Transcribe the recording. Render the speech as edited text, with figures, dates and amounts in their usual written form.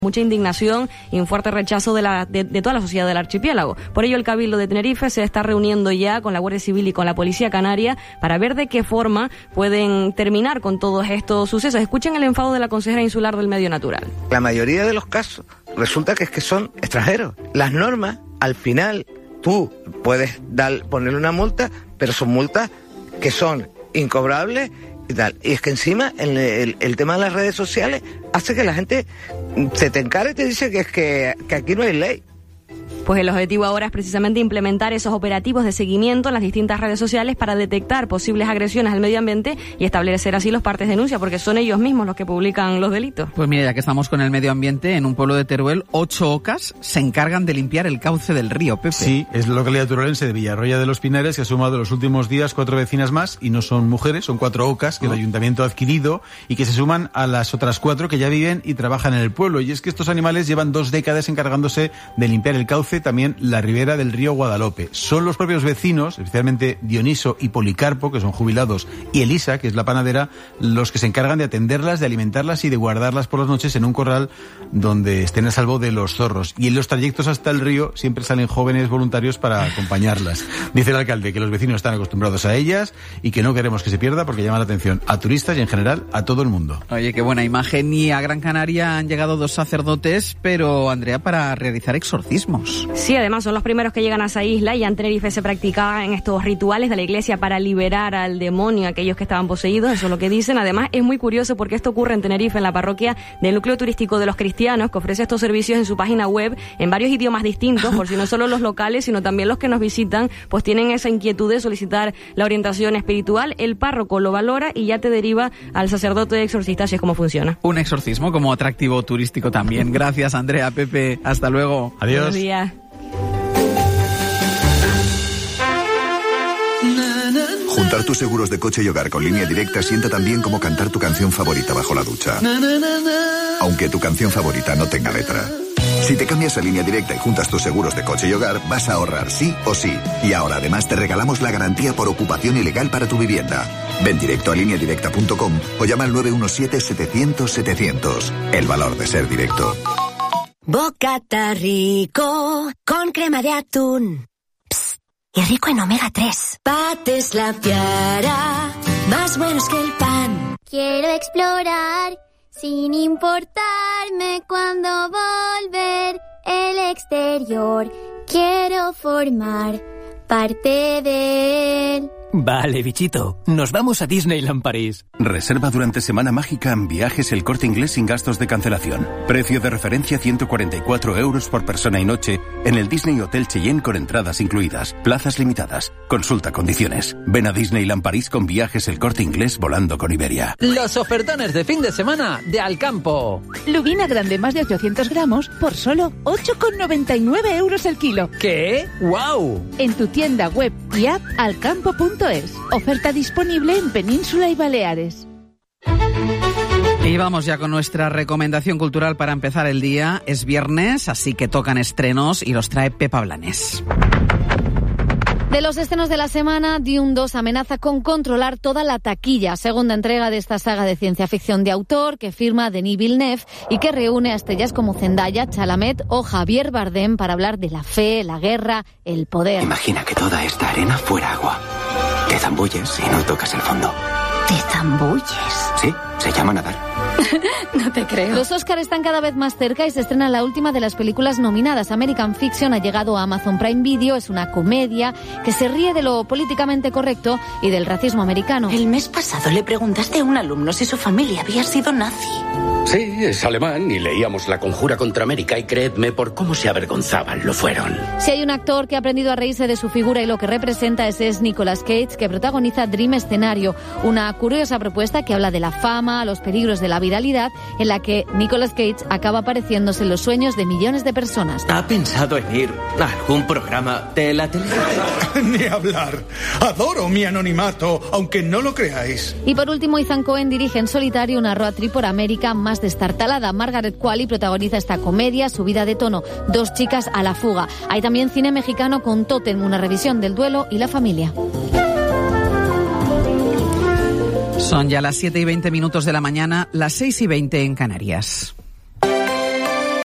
Mucha indignación y un fuerte rechazo de toda la sociedad del archipiélago. Por ello, el Cabildo de Tenerife se está reuniendo ya con la Guardia Civil y con la Policía Canaria para ver de qué forma pueden terminar con todos estos sucesos. Escuchen el enfado de la consejera insular del Medio Natural. La mayoría de los casos resulta que son extranjeros. Las normas, al final, tú puedes ponerle una multa, pero son multas que son incobrables y tal. Y es que encima el tema de las redes sociales hace que la gente se te encare y te dice que aquí no hay ley. Pues el objetivo ahora es precisamente implementar esos operativos de seguimiento en las distintas redes sociales para detectar posibles agresiones al medio ambiente y establecer así los partes de denuncia, porque son ellos mismos los que publican los delitos. Pues mira, ya que estamos con el medio ambiente, en un pueblo de Teruel, 8 ocas se encargan de limpiar el cauce del río, Pepe. Sí, es la localidad turolense de Villarroya de los Pinares, que ha sumado los últimos días 4 vecinas más, y no son mujeres, son 4 ocas que el ayuntamiento ha adquirido y que se suman a las otras 4 que ya viven y trabajan en el pueblo. Y es que estos animales llevan 2 décadas encargándose de limpiar el cauce, también la ribera del río Guadalope. Son los propios vecinos, especialmente Dioniso y Policarpo, que son jubilados, y Elisa, que es la panadera, los que se encargan de atenderlas, de alimentarlas y de guardarlas por las noches en un corral donde estén a salvo de los zorros. Y en los trayectos hasta el río siempre salen jóvenes voluntarios para acompañarlas. Dice el alcalde que los vecinos están acostumbrados a ellas y que no queremos que se pierda porque llama la atención a turistas y en general a todo el mundo. Oye, qué buena imagen. Y a Gran Canaria han llegado 2 sacerdotes, pero, Andrea, para realizar exorcismos. Sí, además son los primeros que llegan a esa isla, y ya en Tenerife se practicaban estos rituales de la iglesia para liberar al demonio, a aquellos que estaban poseídos, eso es lo que dicen. Además es muy curioso porque esto ocurre en Tenerife, en la parroquia del núcleo turístico de los cristianos, que ofrece estos servicios en su página web en varios idiomas distintos, por si no solo los locales, sino también los que nos visitan, pues tienen esa inquietud de solicitar la orientación espiritual. El párroco lo valora y ya te deriva al sacerdote exorcista, así es como funciona. Un exorcismo como atractivo turístico también. Gracias, Andrea, Pepe. Hasta luego. Adiós. Buenos días. Juntar tus seguros de coche y hogar con Línea Directa sienta tan bien como cantar tu canción favorita bajo la ducha. Aunque tu canción favorita no tenga letra. Si te cambias a Línea Directa y juntas tus seguros de coche y hogar, vas a ahorrar sí o sí. Y ahora además te regalamos la garantía por ocupación ilegal para tu vivienda. Ven directo a lineadirecta.com o llama al 917-700-700. El valor de ser directo. Bocata rico con crema de atún. Y rico en omega 3. Pates la piara, más buenos que el pan. Quiero explorar sin importarme cuándo volver el exterior. Quiero formar parte de él. Vale, bichito, nos vamos a Disneyland París. Reserva durante Semana Mágica en Viajes El Corte Inglés sin gastos de cancelación. Precio de referencia 144 € por persona y noche en el Disney Hotel Cheyenne con entradas incluidas. Plazas limitadas. Consulta condiciones. Ven a Disneyland París con Viajes El Corte Inglés volando con Iberia. Los ofertones de fin de semana de Alcampo. Lubina grande más de 800 gramos por solo 8,99 € el kilo. ¿Qué? ¡Guau! En tu tienda web y app alcampo.es. Oferta disponible en Península y Baleares. Y vamos ya con nuestra recomendación cultural para empezar el día. Es viernes, así que tocan estrenos y los trae Pepa Blanes. De los estrenos de la semana, Dune 2 amenaza con controlar toda la taquilla. Segunda entrega de esta saga de ciencia ficción de autor que firma Denis Villeneuve y que reúne a estrellas como Zendaya, Chalamet o Javier Bardem para hablar de la fe, la guerra, el poder. Imagina que toda esta arena fuera agua. Te zambulles y no tocas el fondo. ¿Te zambulles? Sí, se llama nadar. No te creo. Los Oscar están cada vez más cerca y se estrena la última de las películas nominadas. American Fiction ha llegado a Amazon Prime Video. Es una comedia que se ríe de lo políticamente correcto y del racismo americano. El mes pasado le preguntaste a un alumno si su familia había sido nazi. Sí, es alemán y leíamos La Conjura contra América y creedme, por cómo se avergonzaban, lo fueron. Si hay un actor que ha aprendido a reírse de su figura y lo que representa, ese es Nicolas Cage, que protagoniza Dream Escenario, una curiosa propuesta que habla de la fama, los peligros de la viralidad, en la que Nicolas Cage acaba apareciéndose en los sueños de millones de personas. ¿Ha pensado en ir a algún programa de la tele? Ni hablar. Adoro mi anonimato, aunque no lo creáis. Y por último, Ethan Cohen dirige en solitario una road trip por América más destartalada. Margaret Qualley protagoniza esta comedia subida de tono, 2 chicas a la fuga. Hay también cine mexicano con Tótem, una revisión del duelo y la familia. Son ya las 7:20 de la mañana, las 6:20 en Canarias.